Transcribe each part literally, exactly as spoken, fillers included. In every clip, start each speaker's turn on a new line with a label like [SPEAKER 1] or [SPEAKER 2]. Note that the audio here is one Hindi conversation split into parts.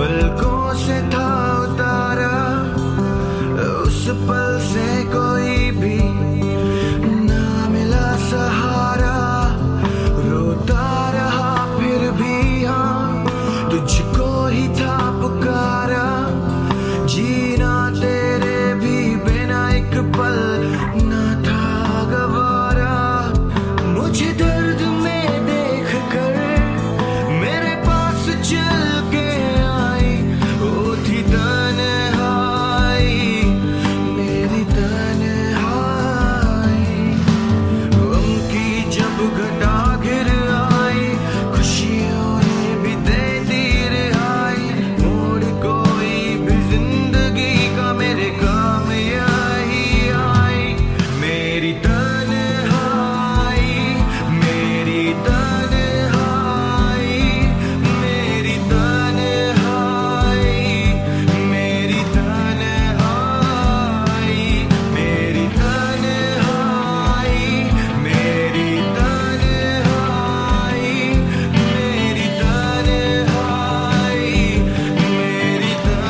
[SPEAKER 1] पलकों से था उतारा, उस पल से कोई भी ना मिला सहारा। रोता रहा फिर भी हाँ, तुझको ही था पुकारा। जीना तेरे भी बिना एक पल ना था गवारा। मुझे दर्द में देख कर मेरे पास चल के आई, वो थी तन्हाई, मेरी तन्हाई। गम की जब घटा घिर आई, खुशियों ने भी दे दी रिहाई। मोड़ कोई भी जिंदगी का मेरे काम यही आई। मेरी तन्हाई, मेरी तन्हाई, मेरी तन्हाई, मेरी तन्हाई, मेरी तन्हाई, मेरी तन्हाई, मेरी तन्हाई, मेरी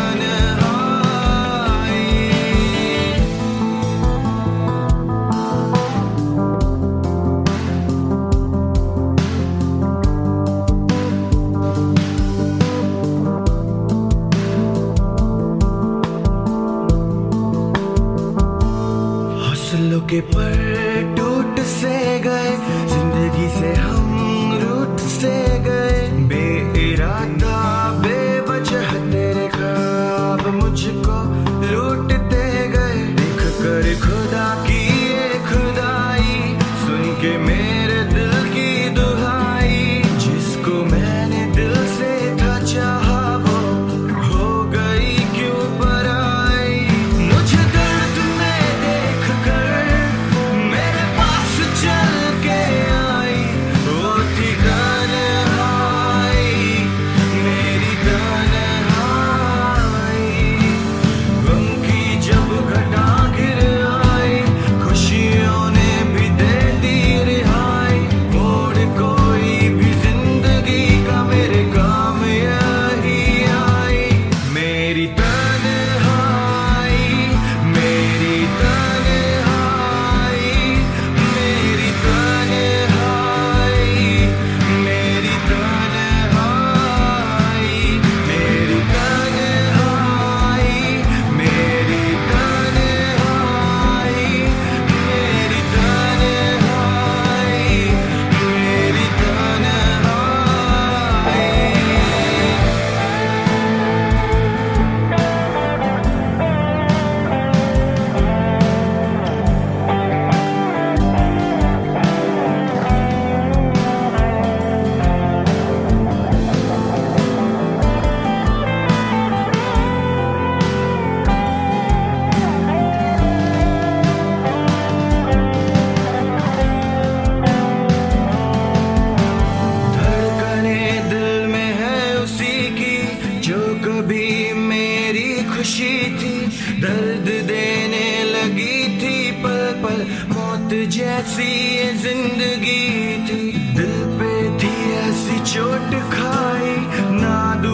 [SPEAKER 1] हौसलों के पर टूट से गए, जिंदगी से हम रूठ से गए। बेइरादा बेवजह तेरे ख्वाब मुझको लूटते गए। देख कर खुदा की ये खुदाई, सुन के मेरे दिल की दुहाई। जिसको मैंने दिल से था चाहा, वो हो गई क्यों पराई। मुझे दर्द में देख कर मेरे पास चल के आई, वो थी तन्हाई, मेरी तन्हाई। गम की जब घटा घिर आई, खुशियों ने भी दे दी रिहाई। मोड़ कोई भी जिंदगी का मेरे काम यही आई। मेरी तन्हाई, मेरी तन्हाई, मेरी तन्हाई, मेरी तन्हाई, मेरी तन्हाई, मेरी तन्हाई, मेरी तन्हाई, मेरी धड़कने दिल में है उसी की, जो कभी मेरी खुशी थी। दर्द देने लगी थी पल पल, मौत जैसी ये जिंदगी थी। दिल पे थी ऐसी चोट खाई, ना